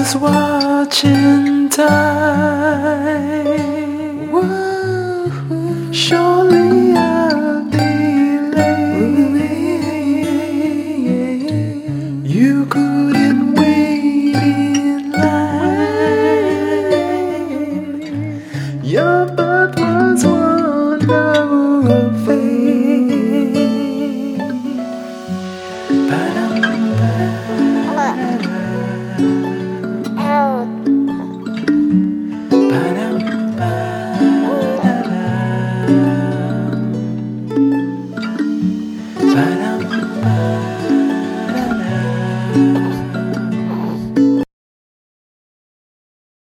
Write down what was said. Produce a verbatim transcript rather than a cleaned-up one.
was watching time. Whoa. Surely I'll be late. You could